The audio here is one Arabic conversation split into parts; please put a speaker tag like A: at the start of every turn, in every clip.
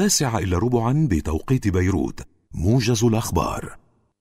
A: 9:15 بتوقيت بيروت. موجز الأخبار.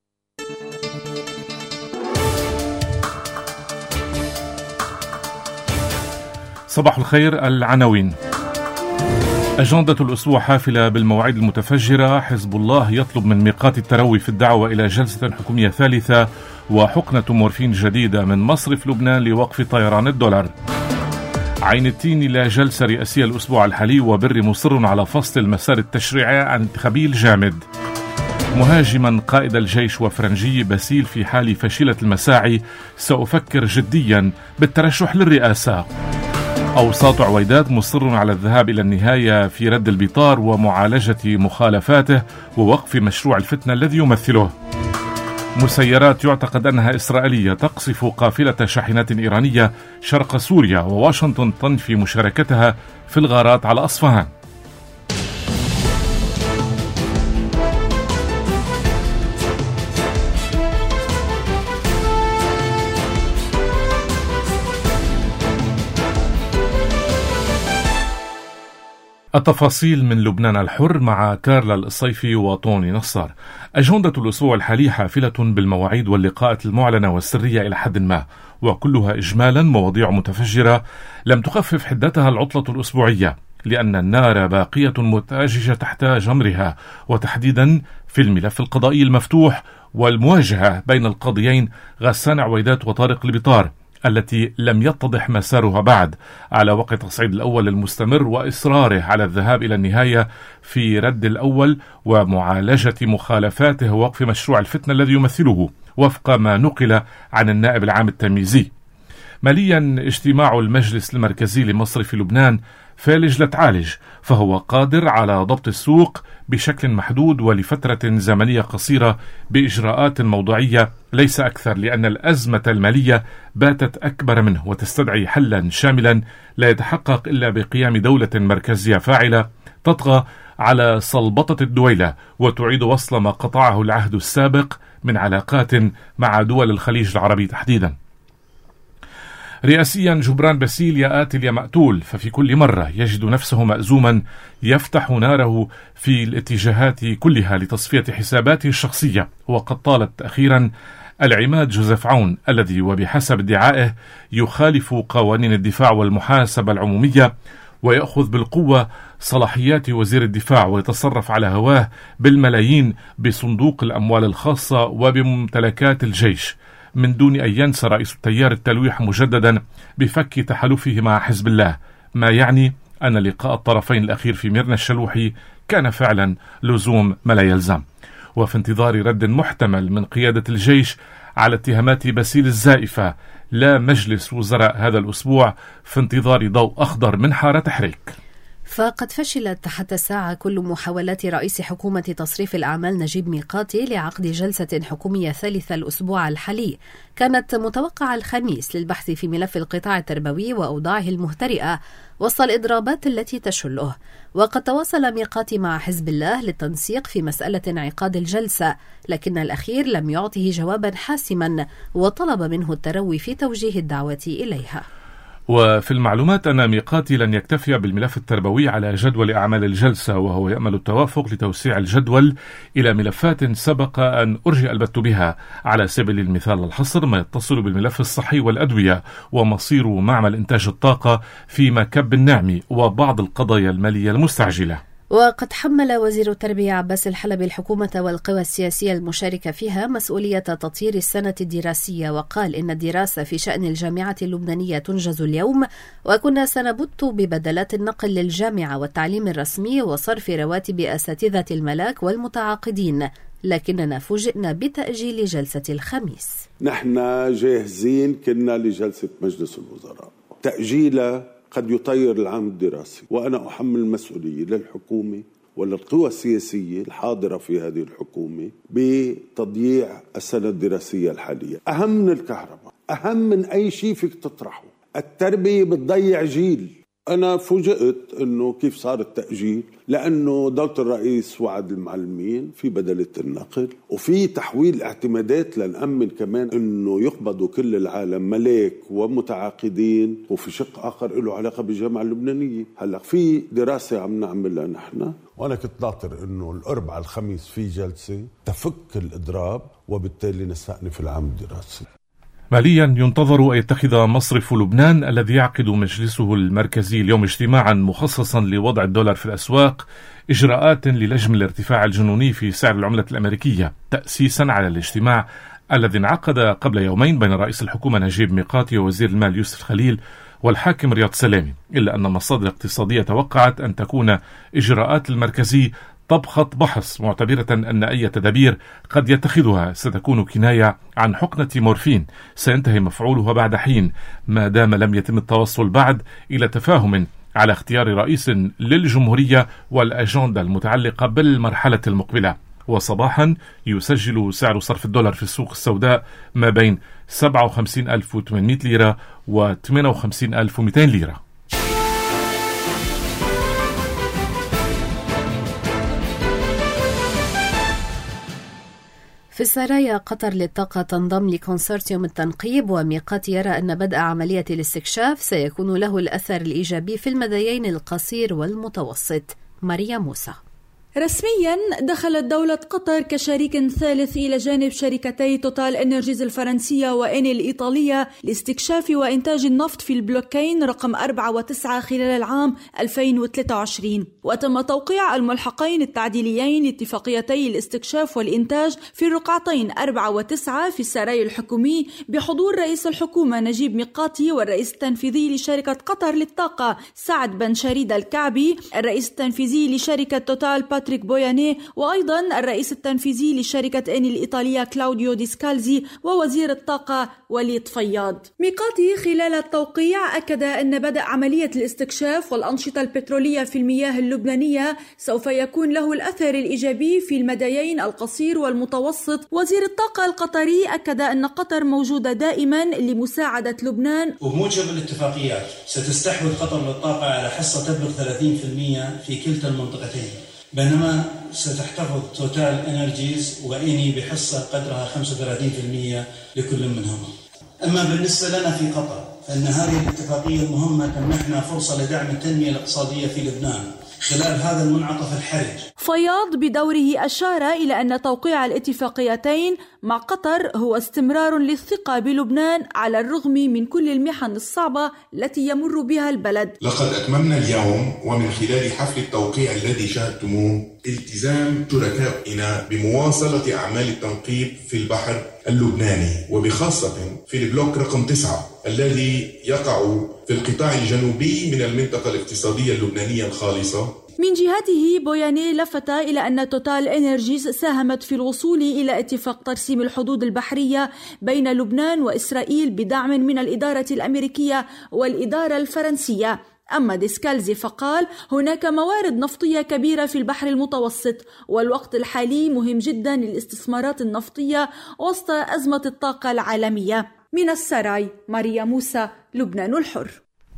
B: صباح الخير. العناوين: أجندة الأسبوع حافلة بالمواعيد المتفجرة. حزب الله يطلب من ميقات التروي في الدعوة إلى جلسة حكومية ثالثة، وحقنة مورفين جديدة من مصرف لبنان لوقف طيران الدولار. عين التين إلى جلسة رئاسية الأسبوع الحالي، وبر مصر على فصل المسار التشريعي عن انتخابي الجامد. مهاجما قائد الجيش وفرنجي باسيل في حال فشلة المساعي سأفكر جديا بالترشح للرئاسة. أوساط عويدات مصر على الذهاب إلى النهاية في رد البطار ومعالجة مخالفاته ووقف مشروع الفتنة الذي يمثله. مسيرات يعتقد أنها إسرائيلية تقصف قافلة شاحنات إيرانية شرق سوريا، وواشنطن تنفي مشاركتها في الغارات على أصفهان. التفاصيل من لبنان الحر مع كارلا الصيفي وطوني نصار. أجندة الأسبوع الحالي حافلة بالمواعيد واللقاءات المعلنة والسرية إلى حد ما، وكلها إجمالا مواضيع متفجرة لم تخفف حدتها العطلة الأسبوعية، لأن النار باقية متأججة تحت جمرها، وتحديدا في الملف القضائي المفتوح والمواجهة بين القاضيين غسان عويدات وطارق البطار التي لم يتضح مسارها بعد، على وقع تصعيد الأول المستمر وإصراره على الذهاب إلى النهاية في رد الأول ومعالجة مخالفاته ووقف مشروع الفتنة الذي يمثله وفق ما نقل عن النائب العام التمييزي. ماليا اجتماع المجلس المركزي لمصر في لبنان فالج لتعالج، فهو قادر على ضبط السوق بشكل محدود ولفترة زمنية قصيرة بإجراءات موضوعية ليس أكثر، لأن الأزمة المالية باتت أكبر منه وتستدعي حلا شاملا لا يتحقق إلا بقيام دولة مركزية فاعلة تطغى على سلبطة الدويلة وتعيد وصل ما قطعه العهد السابق من علاقات مع دول الخليج العربي تحديدا. رئاسيا جبران باسيل يا آتل يا مقتول، ففي كل مرة يجد نفسه مأزوما يفتح ناره في الاتجاهات كلها لتصفية حساباته الشخصية. وقد طالت أخيرا العماد جوزيف عون الذي وبحسب ادعائه يخالف قوانين الدفاع والمحاسبة العمومية ويأخذ بالقوة صلاحيات وزير الدفاع ويتصرف على هواه بالملايين بصندوق الأموال الخاصة وبممتلكات الجيش، من دون أن ينسى رئيس التيار التلويح مجددا بفك تحالفه مع حزب الله، ما يعني أن لقاء الطرفين الأخير في ميرنا الشلوحي كان فعلا لزوم ما لا يلزم. وفي انتظار رد محتمل من قيادة الجيش على اتهامات باسيل الزائفة، لا مجلس وزراء هذا الأسبوع في انتظار ضوء أخضر من حارة تحريك.
C: فقد فشلت حتى الساعة كل محاولات رئيس حكومة تصريف الأعمال نجيب ميقاتي لعقد جلسة حكومية ثالثة الأسبوع الحالي. كانت متوقعة الخميس للبحث في ملف القطاع التربوي وأوضاعه المهترئة وسط الإضرابات التي تشله. وقد تواصل ميقاتي مع حزب الله للتنسيق في مسألة انعقاد الجلسة، لكن الأخير لم يعطه جوابا حاسما وطلب منه التروي في توجيه الدعوة إليها.
B: وفي المعلومات أن ميقاتي لن يكتفي بالملف التربوي على جدول أعمال الجلسة، وهو يأمل التوافق لتوسيع الجدول إلى ملفات سبق أن أرجئ البت بها، على سبيل المثال الحصر ما يتصل بالملف الصحي والأدوية ومصير معمل إنتاج الطاقة في مكب النعمي وبعض القضايا المالية المستعجلة.
C: وقد حمل وزير التربية عباس الحلبي الحكومة والقوى السياسية المشاركة فيها مسؤولية تطوير السنة الدراسية، وقال إن الدراسة في شأن الجامعة اللبنانية تنجز اليوم، وكنا سنبت ببدلات النقل للجامعة والتعليم الرسمي وصرف رواتب أساتذة الملاك والمتعاقدين، لكننا فوجئنا بتأجيل جلسة الخميس.
D: نحن جاهزين كنا لجلسة مجلس الوزراء، تأجيلها قد يطير العام الدراسي، وأنا أحمل المسؤولية للحكومة وللقوى السياسية الحاضرة في هذه الحكومة بتضييع السنة الدراسية الحالية. أهم من الكهرباء، أهم من أي شيء فيك تطرحه. التربية بتضيع جيل، أنا فوجئت أنه كيف صار التأجيل، لأنه دولة الرئيس وعد المعلمين في بدلة النقل وفي تحويل اعتمادات لنأمن كمان أنه يقبضوا كل العالم ملاك ومتعاقدين، وفي شق آخر له علاقة بالجامعة اللبنانية. هلأ في دراسة عم نعملها نحن، وأنا كنت ناطر أنه الأربعاء الخميس في جلسة تفك الإضراب وبالتالي نستأنف العام الدراسي.
B: ماليا ينتظر أن يتخذ مصرف لبنان الذي يعقد مجلسه المركزي اليوم اجتماعا مخصصا لوضع الدولار في الأسواق إجراءات للجم الارتفاع الجنوني في سعر العملة الأمريكية، تأسيسا على الاجتماع الذي انعقد قبل يومين بين رئيس الحكومة نجيب ميقاتي ووزير المال يوسف خليل والحاكم رياض سلامي، إلا أن مصادر اقتصادية توقعت أن تكون إجراءات المركزي طبخة بحث، معتبرة أن أي تدابير قد يتخذها ستكون كناية عن حقنة مورفين سينتهي مفعولها بعد حين، ما دام لم يتم التوصل بعد إلى تفاهم على اختيار رئيس للجمهورية والأجندة المتعلقة بالمرحلة المقبلة. وصباحا يسجل سعر صرف الدولار في السوق السوداء ما بين 57,800 ليرة و 58,200 ليرة.
C: في السرايا، قطر للطاقة تنضم لكونسورتيوم التنقيب، وميقاتي يرى أن بدء عملية الاستكشاف سيكون له الأثر الإيجابي في المديين القصير والمتوسط. ماريا موسى.
E: رسميا دخلت دولة قطر كشريك ثالث إلى جانب شركتي توتال إنرجيز الفرنسية وإني الإيطالية لاستكشاف وإنتاج النفط في البلوكين رقم 4 و9 خلال العام 2023. وتم توقيع الملحقين التعديليين لاتفاقيتي الاستكشاف والإنتاج في الرقعتين 4 و9 في السراي الحكومي بحضور رئيس الحكومة نجيب ميقاتي والرئيس التنفيذي لشركة قطر للطاقة سعد بن شريد الكعبي، الرئيس التنفيذي لشركة توتال باتريك بوياني، وأيضا الرئيس التنفيذي لشركة إني الإيطالية كلاوديو ديسكالزي، ووزير الطاقة وليد فياض. ميقاتي خلال التوقيع أكد أن بدء عملية الاستكشاف والأنشطة البترولية في المياه اللبنانية سوف يكون له الأثر الإيجابي في المديين القصير والمتوسط. وزير الطاقة القطري أكد أن قطر موجودة دائما لمساعدة لبنان،
F: وبموجب الاتفاقيات ستستحوذ قطر للطاقة على حصة تبلغ 30% في كلتا المنطقتين، بينما ستحتفظ توتال إنرجيز وإني بحصة قدرها 35% لكل منهما. أما بالنسبة لنا في قطر فإن هذه الاتفاقية المهمة تمنحنا فرصة لدعم التنمية الاقتصادية في لبنان خلال هذا المنعطف الحرج.
E: فياض بدوره أشار إلى أن توقيع الاتفاقيتين مع قطر هو استمرار للثقة بلبنان على الرغم من كل المحن الصعبة التي يمر بها البلد.
G: لقد أتممنا اليوم ومن خلال حفل التوقيع الذي شاهدتموه التزام شركائنا بمواصلة أعمال التنقيب في البحر اللبناني، وبخاصة في البلوك رقم 9 الذي يقع في القطاع الجنوبي من المنطقة الاقتصادية اللبنانية الخالصة.
E: من جهته بوياني لفت إلى أن توتال إنرجيز ساهمت في الوصول إلى اتفاق ترسيم الحدود البحرية بين لبنان وإسرائيل بدعم من الإدارة الأمريكية والإدارة الفرنسية. أما ديسكالزي فقال هناك موارد نفطية كبيرة في البحر المتوسط، والوقت الحالي مهم جدا للاستثمارات النفطية وسط أزمة الطاقة العالمية. من السراي، ماريا موسى، لبنان الحر.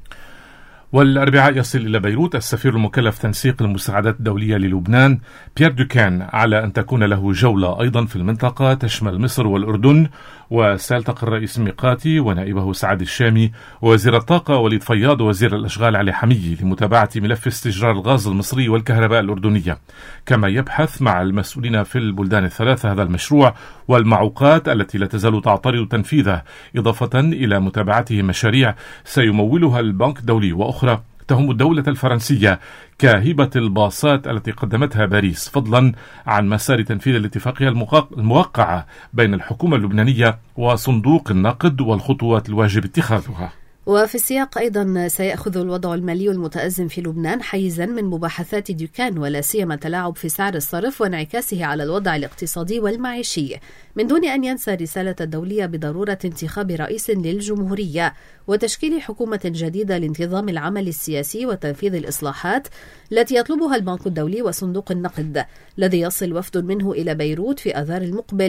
B: والأربعاء يصل إلى بيروت السفير المكلف تنسيق المساعدات الدولية للبنان بيير دوكان على أن تكون له جولة أيضا في المنطقة تشمل مصر والأردن، وسيلتقي الرئيس ميقاتي ونائبه سعد الشامي ووزير الطاقة وليد فياض ووزير الأشغال علي حميي لمتابعة ملف استئجار الغاز المصري والكهرباء الأردنية، كما يبحث مع المسؤولين في البلدان الثلاثة هذا المشروع والمعوقات التي لا تزال تعترض تنفيذه، إضافة إلى متابعته مشاريع سيمولها البنك الدولي وأخرى تهم الدولة الفرنسية كهبة الباصات التي قدمتها باريس، فضلا عن مسار تنفيذ الاتفاقية الموقعة بين الحكومة اللبنانية وصندوق النقد والخطوات الواجب اتخاذها.
C: وفي السياق أيضا سيأخذ الوضع المالي المتأزم في لبنان حيزا من مباحثات دوكان، ولا سيما التلاعب في سعر الصرف وانعكاسه على الوضع الاقتصادي والمعيشي، من دون أن ينسى الرسالة الدولية بضرورة انتخاب رئيس للجمهورية وتشكيل حكومة جديدة لانتظام العمل السياسي وتنفيذ الإصلاحات التي يطلبها البنك الدولي وصندوق النقد، الذي يصل وفد منه إلى بيروت في آذار المقبل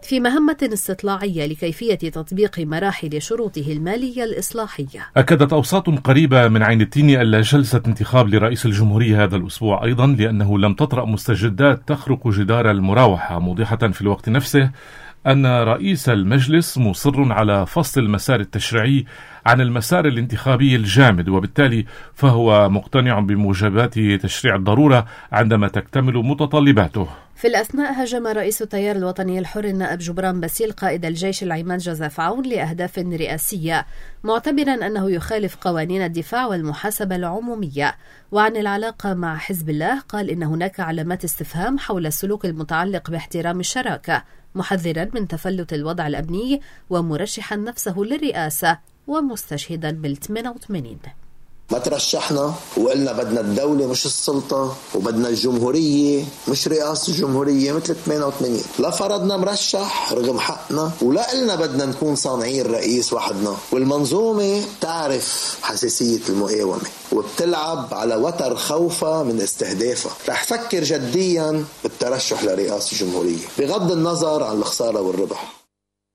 C: في مهمة استطلاعية لكيفية تطبيق مراحل شروطه المالية الإصلاحية.
B: أكدت أوساط قريبة من عين التين ألا جلسة انتخاب لرئيس الجمهورية هذا الأسبوع أيضا، لأنه لم تطرأ مستجدات تخرق جدار المراوحة، موضحة في الوقت نفسه أن رئيس المجلس مصر على فصل المسار التشريعي عن المسار الانتخابي الجامد، وبالتالي فهو مقتنع بموجبات تشريع الضرورة عندما تكتمل متطلباته.
C: في الأثناء هاجم رئيس التيار الوطني الحر النائب جبران باسيل قائد الجيش العماد جوزيف عون لأهداف رئاسية، معتبرا أنه يخالف قوانين الدفاع والمحاسبة العمومية. وعن العلاقة مع حزب الله قال إن هناك علامات استفهام حول السلوك المتعلق باحترام الشراكة، محذرا من تفلت الوضع الأمني ومرشحا نفسه للرئاسة ومستشهدا بال88.
H: ما ترشحنا وقلنا بدنا الدولة مش السلطة، وبدنا الجمهورية مش رئاسة الجمهورية مثل 88. لا فرضنا مرشح رغم حقنا، ولا قلنا بدنا نكون صانعين الرئيس وحدنا. والمنظومة تعرف حساسية المقاومة وبتلعب على وتر خوفها من استهدافها. رح فكر جديا بالترشح لرئاسة الجمهورية بغض النظر عن الخسارة والربح.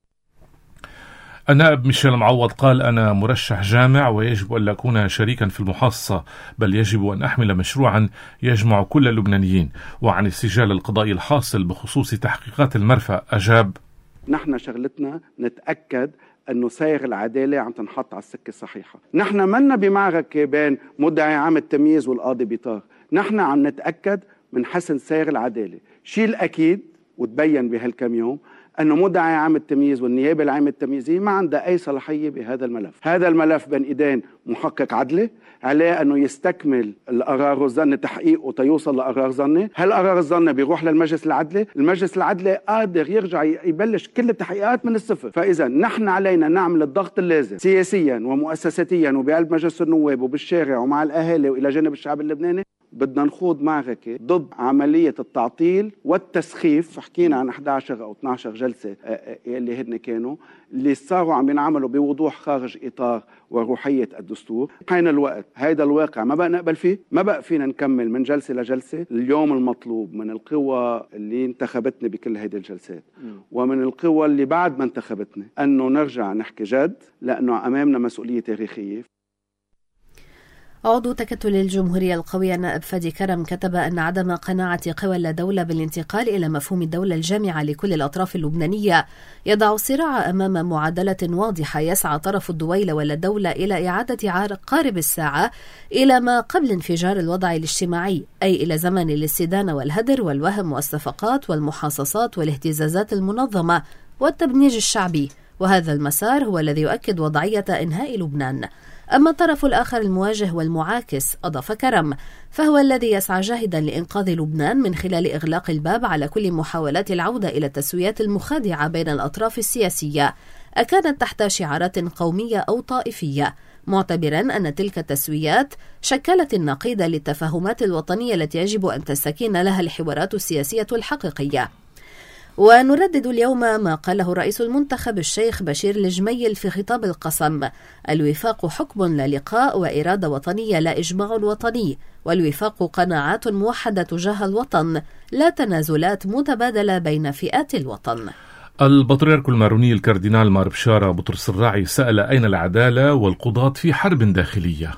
B: النائب ميشيل معوض قال: أنا مرشح جامع ويجب أن لا أكون شريكا في المحاصصة، بل يجب أن أحمل مشروعا يجمع كل اللبنانيين. وعن السجال القضائي الحاصل بخصوص تحقيقات المرفأ أجاب:
I: نحن شغلتنا نتأكد أنه سائغ العدالة عم تنحط على السكة الصحيحة. نحن منا بمعركة بين مدعي عام التمييز والقاضي بيطار، نحن عم نتأكد من حسن سائغ العدالة. شيء الأكيد وتبين بهالكم يوم أنه مدعي عام التمييز والنيابة العامة التمييزية ما عندها أي صلاحية بهذا الملف. هذا الملف بين إيدين محقق عدلي، عليه أنه يستكمل القرار الظني تحقيقه تيوصل لقرار ظني. هالقرار الظني بيروح للمجلس العدلي، المجلس العدلي قادر يرجع يبلش كل التحقيقات من الصفر. فإذا نحن علينا نعمل الضغط اللازم سياسيا ومؤسساتيا وبقلب مجلس النواب وبالشارع ومع الأهالي وإلى جانب الشعب اللبناني. بدنا نخوض معركة ضد عملية التعطيل والتسخيف. حكينا عن 11 أو 12 جلسة اللي هن كانوا اللي صاروا عم ينعملوا بوضوح خارج إطار وروحية الدستور. حين الوقت هيدا الواقع ما بقى نقبل فيه، ما بقى فينا نكمل من جلسة لجلسة. اليوم المطلوب من القوى اللي انتخبتنا بكل هيدي الجلسات ومن القوى اللي بعد ما انتخبتنا أنه نرجع نحكي جد، لأنه أمامنا مسؤولية تاريخية.
C: عضو تكتل الجمهورية القوية النائب فادي كرم كتب أن عدم قناعة قوى الدولة بالانتقال إلى مفهوم الدولة الجامعة لكل الأطراف اللبنانية يضع الصراع أمام معادلة واضحة يسعى طرف الدويلة ولا الدولة إلى إعادة قارب الساعة إلى ما قبل انفجار الوضع الاجتماعي، أي إلى زمن الاستدانة والهدر والوهم والصفقات والمحاصصات والاهتزازات المنظمة والتبنيج الشعبي. وهذا المسار هو الذي يؤكد وضعية إنهاء لبنان. أما الطرف الآخر المواجه والمعاكس، أضاف كرم، فهو الذي يسعى جاهدا لإنقاذ لبنان من خلال إغلاق الباب على كل محاولات العودة إلى التسويات المخادعة بين الأطراف السياسية، أكانت تحت شعارات قومية أو طائفية، معتبرا أن تلك التسويات شكلت النقيض للتفاهمات الوطنية التي يجب أن تستكين لها الحوارات السياسية الحقيقية. ونردد اليوم ما قاله رئيس المنتخب الشيخ بشير الجميل في خطاب القسم: الوفاق حكم لا لقاء، وإرادة وطنية لا إجماع وطني، والوفاق قناعات موحدة تجاه الوطن لا تنازلات متبادلة بين فئات الوطن.
B: البطريرك الماروني الكاردينال مار بشارة بطرس الراعي سأل: أين العدالة والقضاة في حرب داخلية؟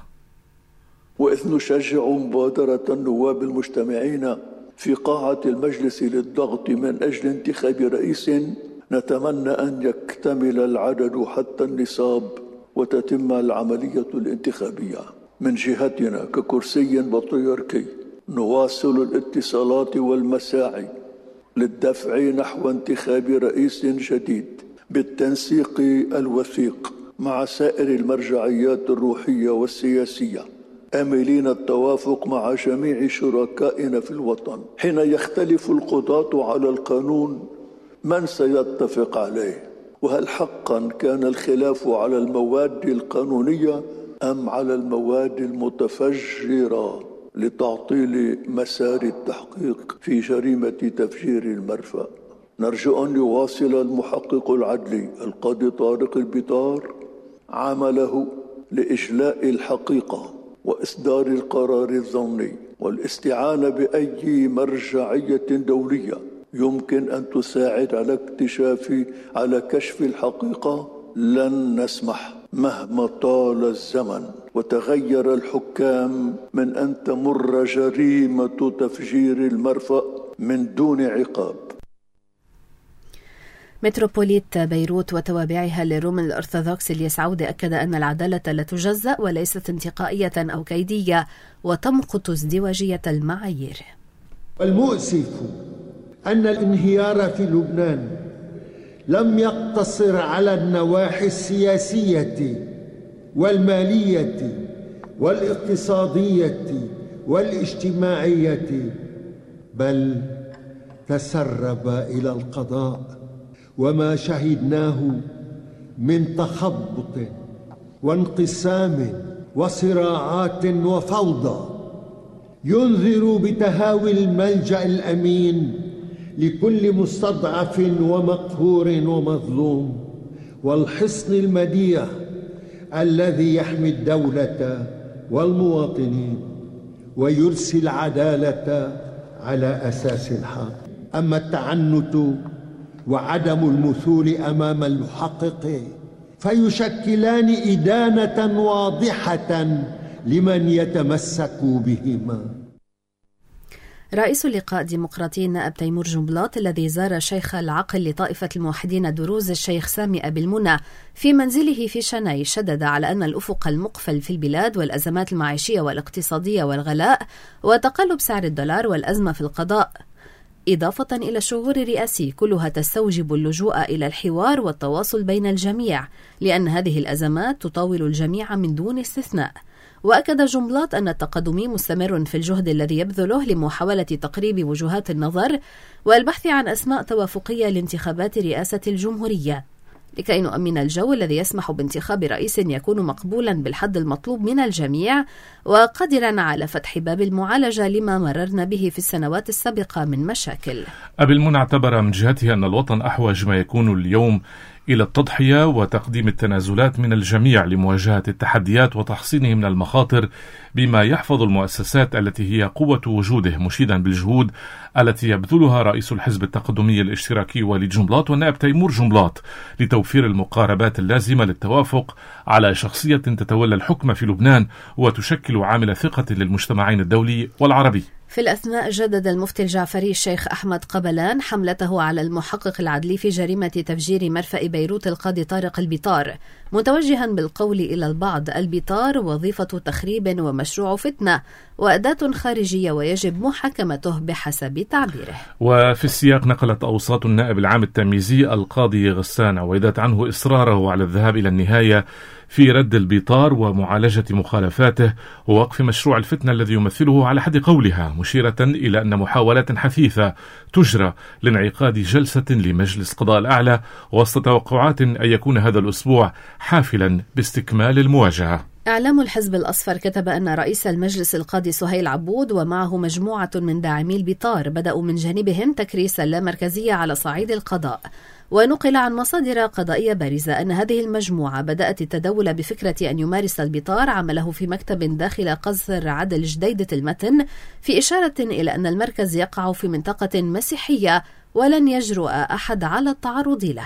J: وإذ نشجع مبادرة النواب المجتمعين في قاعة المجلس للضغط من أجل انتخاب رئيس، نتمنى أن يكتمل العدد حتى النصاب وتتم العملية الانتخابية. من جهتنا ككرسي بطريركي نواصل الاتصالات والمساعي للدفع نحو انتخاب رئيس جديد بالتنسيق الوثيق مع سائر المرجعيات الروحية والسياسية، آملين التوافق مع جميع شركائنا في الوطن. حين يختلف القضاة على القانون من سيتفق عليه؟ وهل حقا كان الخلاف على المواد القانونية أم على المواد المتفجرة لتعطيل مسار التحقيق في جريمة تفجير المرفأ؟ نرجو أن يواصل المحقق العدلي القاضي طارق البيطار عمله لإجلاء الحقيقة وإصدار القرار الظني والاستعانة بأي مرجعية دولية يمكن أن تساعد على كشف الحقيقة، لن نسمح مهما طال الزمن وتغير الحكام من أن تمر جريمة تفجير المرفأ من دون عقاب.
C: متروبوليت بيروت وتوابعها للروم الأرثوذكس اليسعود أكد أن العدالة لا تجزأ وليست انتقائية أو كيدية وتمقت ازدواجية المعايير.
K: المؤسف أن الانهيار في لبنان لم يقتصر على النواحي السياسية والمالية والاقتصادية والاجتماعية، بل تسرب إلى القضاء، وما شهدناه من تخبط وانقسام وصراعات وفوضى ينذر بتهاوي الملجأ الأمين لكل مستضعف ومقهور ومظلوم، والحصن المديح الذي يحمي الدولة والمواطنين ويرسي العدالة على أساس الحق. أما التعنت وعدم المثول أمام المحقق فيشكلان إدانة واضحة لمن يتمسك بهما.
C: رئيس اللقاء الديمقراطي النائب تيمور جنبلاط الذي زار شيخ العقل لطائفة الموحدين دروز الشيخ سامي أبي المنى في منزله في شناي شدد على أن الأفق المقفل في البلاد والأزمات المعيشية والاقتصادية والغلاء وتقلب سعر الدولار والأزمة في القضاء، إضافة إلى الشعور الرئاسي، كلها تستوجب اللجوء إلى الحوار والتواصل بين الجميع، لأن هذه الأزمات تطاول الجميع من دون استثناء. وأكد جنبلاط أن التقدم مستمر في الجهد الذي يبذله لمحاولة تقريب وجهات النظر والبحث عن أسماء توافقية لانتخابات رئاسة الجمهورية، لكي نؤمن الجو الذي يسمح بانتخاب رئيس يكون مقبولا بالحد المطلوب من الجميع وقادرا على فتح باب المعالجة لما مررنا به في السنوات السابقة من مشاكل.
B: أبي المنى اعتبر من جهته أن الوطن أحوج ما يكون اليوم إلى التضحية وتقديم التنازلات من الجميع لمواجهة التحديات وتحصينه من المخاطر بما يحفظ المؤسسات التي هي قوة وجوده، مشيدا بالجهود التي يبذلها رئيس الحزب التقدمي الاشتراكي وليد جنبلاط والنائب تيمور جنبلاط لتوفير المقاربات اللازمة للتوافق على شخصية تتولى الحكم في لبنان وتشكل عامل ثقة للمجتمعين الدولي والعربي.
C: في الأثناء جدد المفتي الجعفري الشيخ أحمد قبلان حملته على المحقق العدلي في جريمة تفجير مرفأ بيروت القاضي طارق البيطار، متوجها بالقول إلى البعض: البيطار وظيفة تخريب ومشروع فتنة وأداة خارجية ويجب محاكمته بحسب تعبيره.
B: وفي السياق نقلت أوساط النائب العام التمييزي القاضي غسان عويدات عنه إصراره على الذهاب إلى النهاية في رد البيطار ومعالجة مخالفاته ووقف مشروع الفتنة الذي يمثله على حد قولها، مشيرة إلى أن محاولات حثيثة تجرى لانعقاد جلسة لمجلس قضاء الأعلى وسط توقعات أن يكون هذا الأسبوع حافلا باستكمال المواجهة.
C: إعلام الحزب الأصفر كتب أن رئيس المجلس القاضي سهيل عبود ومعه مجموعة من داعمي البيطار بدأوا من جانبهم تكريس اللامركزية على صعيد القضاء. ونقل عن مصادر قضائية بارزة أن هذه المجموعة بدأت التداول بفكرة أن يمارس البيطار عمله في مكتب داخل قصر عدل جديدة المتن، في إشارة إلى أن المركز يقع في منطقة مسيحية ولن يجرؤ أحد على التعرض له.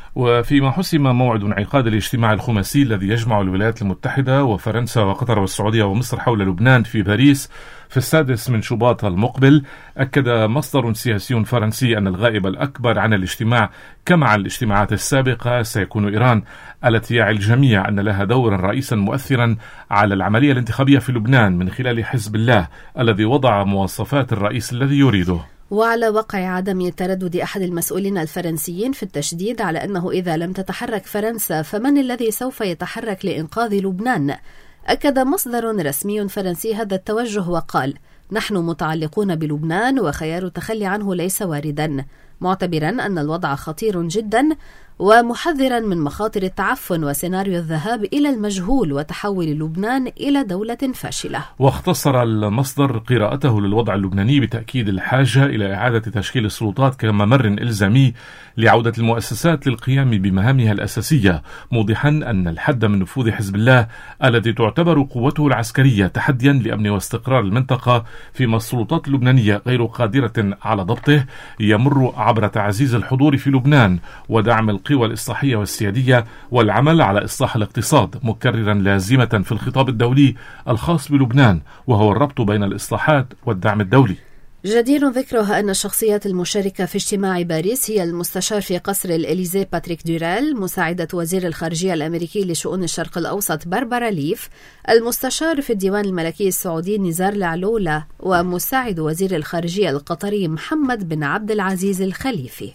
B: وفيما حسم موعد انعقاد الاجتماع الخماسي الذي يجمع الولايات المتحدة وفرنسا وقطر والسعودية ومصر حول لبنان في باريس في 6 من شباط المقبل، أكد مصدر سياسي فرنسي أن الغائب الأكبر عن الاجتماع كما عن الاجتماعات السابقة سيكون إيران، التي يعي الجميع أن لها دورا رئيسا مؤثرا على العملية الانتخابية في لبنان من خلال حزب الله الذي وضع مواصفات الرئيس الذي يريده.
C: وعلى وقع عدم تردد أحد المسؤولين الفرنسيين في التشديد على أنه إذا لم تتحرك فرنسا فمن الذي سوف يتحرك لإنقاذ لبنان، أكد مصدر رسمي فرنسي هذا التوجه وقال: نحن متعلقون بلبنان وخيار التخلي عنه ليس واردا، معتبرا أن الوضع خطير جدا ومحذرا من مخاطر التعفن وسيناريو الذهاب إلى المجهول وتحول لبنان إلى دولة فاشلة.
B: واختصر المصدر قراءته للوضع اللبناني بتأكيد الحاجة إلى إعادة تشكيل السلطات كممر إلزامي لعودة المؤسسات للقيام بمهامها الأساسية، موضحا أن الحد من نفوذ حزب الله التي تعتبر قوته العسكرية تحديا لأمن واستقرار المنطقة فيما السلطات اللبنانية غير قادرة على ضبطه يمر عبر تعزيز الحضور في لبنان ودعم القوى الإصلاحية والسيادية والعمل على إصلاح الاقتصاد، مكررا لازمة في الخطاب الدولي الخاص بلبنان وهو الربط بين الإصلاحات والدعم الدولي.
C: جدير ذكرها أن الشخصيات المشاركة في اجتماع باريس هي المستشار في قصر الإليزي باتريك دوريل، مساعدة وزير الخارجية الأمريكي لشؤون الشرق الأوسط باربارا ليف، المستشار في الديوان الملكي السعودي نزار العلولة، ومساعد وزير الخارجية القطري محمد بن عبد العزيز الخليفي.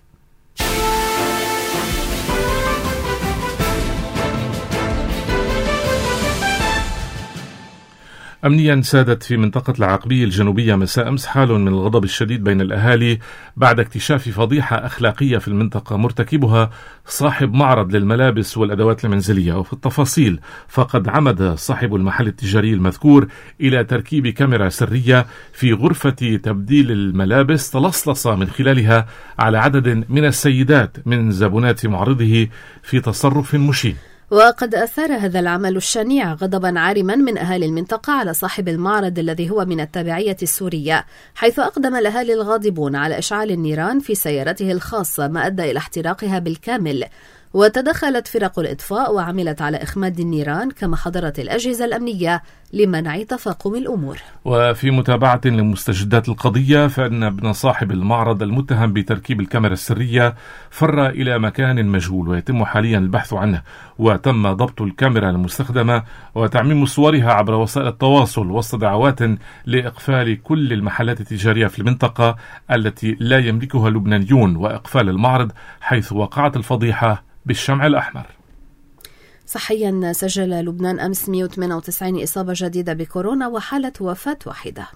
B: أمنيا سادت في منطقة العقبية الجنوبية مساء أمس حال من الغضب الشديد بين الأهالي بعد اكتشاف فضيحة أخلاقية في المنطقة مرتكبها صاحب معرض للملابس والأدوات المنزلية. وفي التفاصيل فقد عمد صاحب المحل التجاري المذكور إلى تركيب كاميرا سرية في غرفة تبديل الملابس تلصلص من خلالها على عدد من السيدات من زبونات معرضه في تصرف مشين.
C: وقد أثار هذا العمل الشنيع غضبا عارما من أهالي المنطقة على صاحب المعرض الذي هو من التبعية السورية، حيث أقدم الأهالي الغاضبون على إشعال النيران في سيارته الخاصة ما أدى إلى احتراقها بالكامل. وتدخلت فرق الإطفاء وعملت على إخماد النيران، كما حضرت الأجهزة الأمنية لمنع تفاقم الأمور.
B: وفي متابعة لمستجدات القضية فإن ابن صاحب المعرض المتهم بتركيب الكاميرا السرية فر إلى مكان مجهول ويتم حاليا البحث عنه، وتم ضبط الكاميرا المستخدمة وتعميم صورها عبر وسائل التواصل وسط دعوات لإقفال كل المحلات التجارية في المنطقة التي لا يملكها اللبنانيون وإقفال المعرض حيث وقعت الفضيحة بالشمع الأحمر.
C: صحيا سجل لبنان أمس 198 إصابة جديدة بكورونا وحالة وفاة واحدة.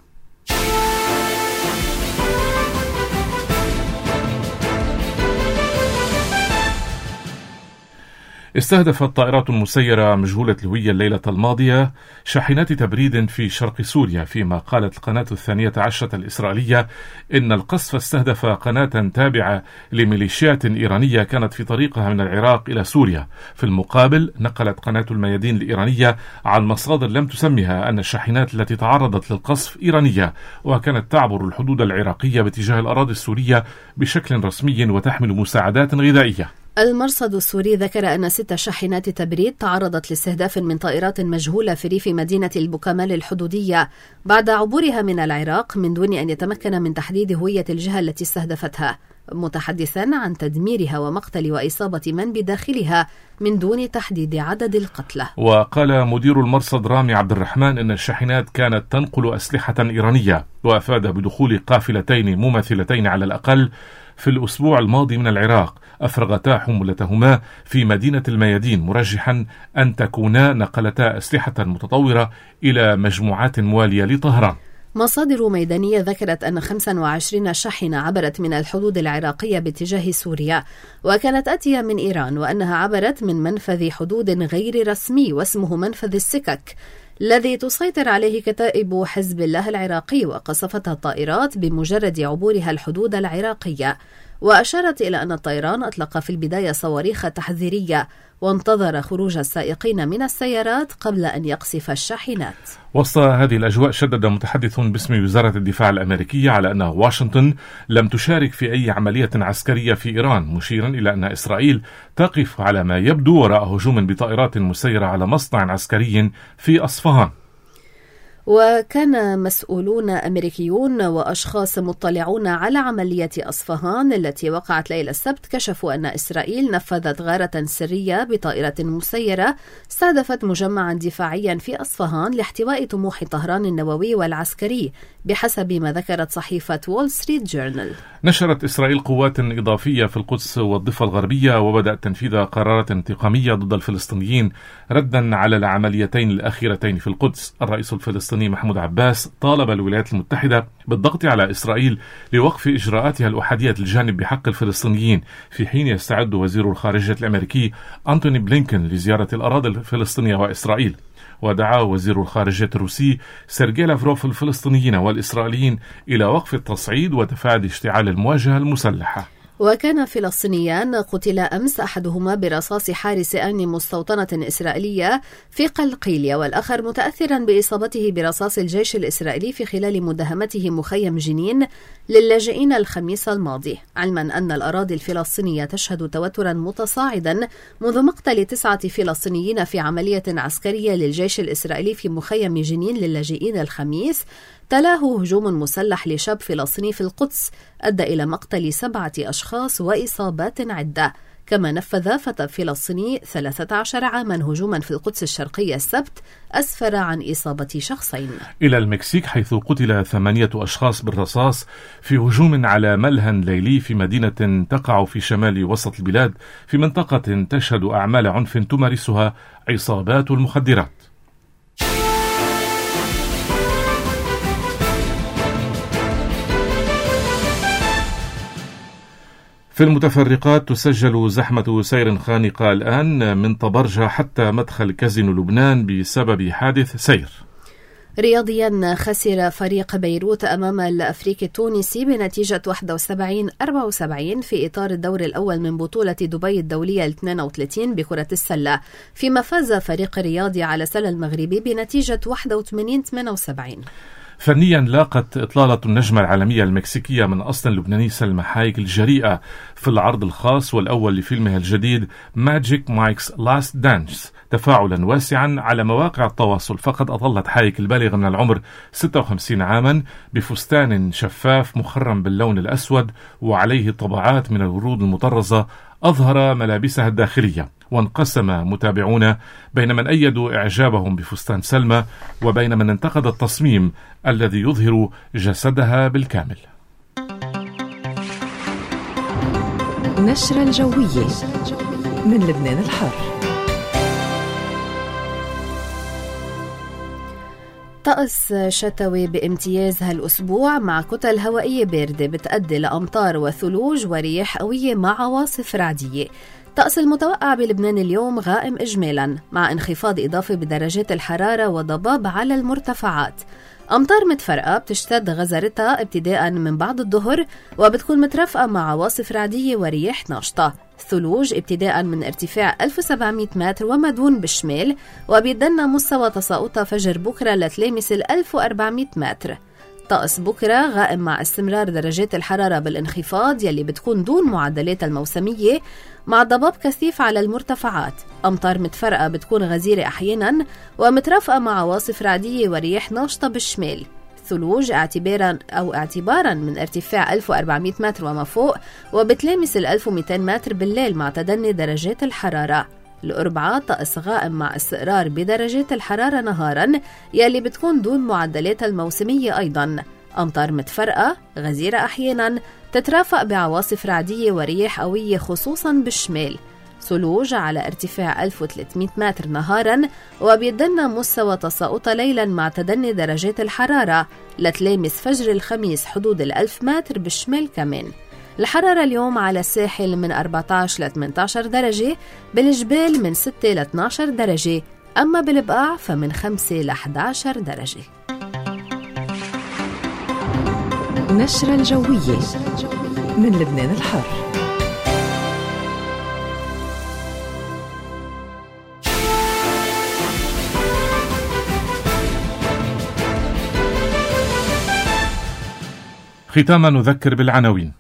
B: استهدفت طائرات مسيرة مجهولة الهوية الليلة الماضية شاحنات تبريد في شرق سوريا، فيما قالت القناة 12 الإسرائيلية إن القصف استهدف قناة تابعة لميليشيات إيرانية كانت في طريقها من العراق إلى سوريا. في المقابل نقلت قناة الميادين الإيرانية عن مصادر لم تسمها أن الشاحنات التي تعرضت للقصف إيرانية وكانت تعبر الحدود العراقية باتجاه الأراضي السورية بشكل رسمي وتحمل مساعدات غذائية.
C: المرصد السوري ذكر أن 6 شاحنات تبريد تعرضت لاستهداف من طائرات مجهولة في ريف مدينة البوكمال الحدودية بعد عبورها من العراق من دون أن يتمكن من تحديد هوية الجهة التي استهدفتها، متحدثا عن تدميرها ومقتل وإصابة من بداخلها من دون تحديد عدد القتلى.
B: وقال مدير المرصد رامي عبد الرحمن أن الشاحنات كانت تنقل أسلحة إيرانية، وأفاد بدخول قافلتين مماثلتين على الأقل في الأسبوع الماضي من العراق أفرغتا حملتهما في مدينة الميادين، مرجحا أن تكونا نقلتا أسلحة متطورة إلى مجموعات موالية لطهران.
C: مصادر ميدانية ذكرت أن 25 شاحنة عبرت من الحدود العراقية باتجاه سوريا وكانت آتية من إيران، وأنها عبرت من منفذ حدود غير رسمي واسمه منفذ السكك الذي تسيطر عليه كتائب حزب الله العراقي، وقصفتها الطائرات بمجرد عبورها الحدود العراقية. وأشارت إلى أن الطيران أطلق في البداية صواريخ تحذيرية وانتظر خروج السائقين من السيارات قبل أن يقصف الشاحنات.
B: وسط هذه الأجواء شدد متحدث باسم وزارة الدفاع الأمريكية على أن واشنطن لم تشارك في أي عملية عسكرية في إيران، مشيرا إلى أن إسرائيل تقف على ما يبدو وراء هجوم بطائرات مسيرة على مصنع عسكري في أصفهان.
C: وكان مسؤولون أمريكيون وأشخاص مطلعون على عملية أصفهان التي وقعت ليلة السبت كشفوا أن إسرائيل نفذت غارة سرية بطائرة مسيرة استهدفت مجمعا دفاعيا في أصفهان لاحتواء طموح طهران النووي والعسكري بحسب ما ذكرت صحيفة وول ستريت جورنال.
B: نشرت إسرائيل قوات إضافية في القدس والضفة الغربية وبدأت تنفيذ قرارات انتقامية ضد الفلسطينيين ردا على العمليتين الأخيرتين في القدس. الرئيس الفلسطيني الفلسطيني محمود عباس طالب الولايات المتحدة بالضغط على إسرائيل لوقف إجراءاتها الأحادية الجانب بحق الفلسطينيين، في حين يستعد وزير الخارجية الأمريكي أنتوني بلينكن لزيارة الأراضي الفلسطينية وإسرائيل. ودعا وزير الخارجية الروسي سيرجي لافروف الفلسطينيين والإسرائيليين إلى وقف التصعيد وتفادي اشتعال المواجهة المسلحة.
C: وكان فلسطينيان قتل أمس، أحدهما برصاص حارس أمن مستوطنة إسرائيلية في قلقيلية، والآخر متأثرا بإصابته برصاص الجيش الإسرائيلي في خلال مداهمته مخيم جنين للاجئين الخميس الماضي، علما أن الأراضي الفلسطينية تشهد توترا متصاعدا منذ مقتل 9 فلسطينيين في عملية عسكرية للجيش الإسرائيلي في مخيم جنين للاجئين الخميس، تلاه هجوم مسلح لشاب فلسطيني في القدس أدى إلى مقتل 7 أشخاص وإصابات عدة. كما نفذ فتى فلسطيني 13 عاما هجوما في القدس الشرقية السبت أسفر عن إصابة شخصين.
B: إلى المكسيك، حيث قتل 8 أشخاص بالرصاص في هجوم على ملهى ليلي في مدينة تقع في شمال وسط البلاد، في منطقة تشهد أعمال عنف تمارسها عصابات المخدرات. في المتفرقات، تسجل زحمة سير خانقة الآن من طبرجة حتى مدخل كازينو لبنان بسبب حادث سير.
C: رياضيا، خسر فريق بيروت أمام الأفريقي التونسي بنتيجة 71-74 في إطار الدور الأول من بطولة دبي الدولية 32 بكرة السلة، فيما فاز فريق رياضي على سلة المغربي بنتيجة 81-78.
B: فنيا، لاقت إطلالة النجمة العالمية المكسيكية من أصل لبناني سلمى حايك الجريئة في العرض الخاص والأول لفيلمها الجديد ماجيك مايكس لاست دانس تفاعلا واسعا على مواقع التواصل. فقد أطلت حايك البالغة من العمر 56 عاما بفستان شفاف مخرم باللون الأسود وعليه طبعات من الورود المطرزة أظهر ملابسها الداخلية، وانقسم متابعون بين من أيدوا إعجابهم بفستان سلمى وبين من انتقد التصميم الذي يظهر جسدها بالكامل.
L: نشرة الجوية من لبنان الحر.
C: طقس شتوي بامتياز هالأسبوع مع كتل هوائية باردة بتؤدي لأمطار وثلوج ورياح قوية مع عواصف رعدية. طقس المتوقع بلبنان اليوم غائم إجمالا مع انخفاض إضافي بدرجات الحرارة وضباب على المرتفعات. أمطار متفرقة بتشتد غزارتها ابتداء من بعد الظهر وبتكون مترافقة مع عواصف رعدية ورياح ناشطة. ثلوج ابتداء من ارتفاع 1700 متر وما دون بالشمال، وبيدنا مستوى تساقطها فجر بكرة لتلامس 1400 متر. طقس بكرة غائم مع استمرار درجات الحرارة بالانخفاض يلي بتكون دون معدلات الموسمية مع ضباب كثيف على المرتفعات. أمطار متفرقة بتكون غزيرة أحيانا ومترافقة مع عواصف رعدية ورياح ناشطة بالشمال. ثلوج اعتبارا من ارتفاع 1400 متر وما فوق وبتلامس 1200 متر بالليل مع تدني درجات الحرارة. الأربعاء طقس غائم مع استقرار بدرجات الحرارة نهارا يلي بتكون دون معدلات الموسمية أيضا. أمطار متفرقة غزيرة أحيانا تترافق بعواصف رعدية ورياح قوية خصوصا بالشمال. ثلوج على ارتفاع 1300 متر نهارا وبيدنا مستوى تساقطها ليلا مع تدني درجات الحرارة لتلامس فجر الخميس حدود 1000 متر بالشمال كمان. الحرارة اليوم على الساحل من 14 ل 18 درجة، بالجبال من 6 ل 12 درجة، أما بالبقاع فمن 5 ل 11 درجة.
L: نشرة الجوية من لبنان الحر.
B: ختاما نذكر بالعناوين.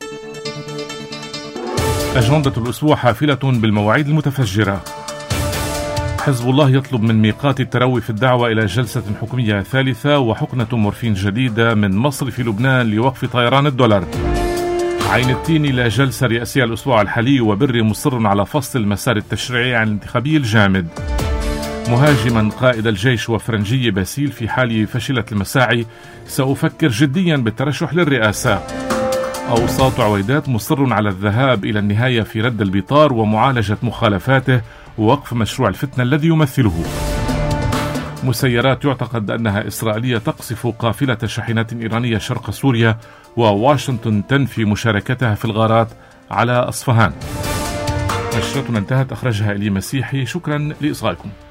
B: أجندة الأسبوع حافلة بالمواعيد المتفجرة. حزب الله يطلب من ميقات التروي في الدعوة إلى جلسة حكومية ثالثة وحقنة مورفين جديدة من مصرف لبنان لوقف طيران الدولار. عين التين إلى جلسة رئاسية الأسبوع الحالي، وبري مصر على فصل المسار التشريعي عن الانتخابي الجامد. مهاجما قائد الجيش وفرنجية باسيل في حال فشلت المساعي سأفكر جديا بالترشح للرئاسة. أوساط عويدات مصر على الذهاب إلى النهاية في رد البطار ومعالجة مخالفاته ووقف مشروع الفتنة الذي يمثله. مسيرات يعتقد أنها إسرائيلية تقصف قافلة شاحنات إيرانية شرق سوريا، وواشنطن تنفي مشاركتها في الغارات على أصفهان. نشرتنا انتهت، أخرجها إلي مسيحي. شكرا لإصغائكم.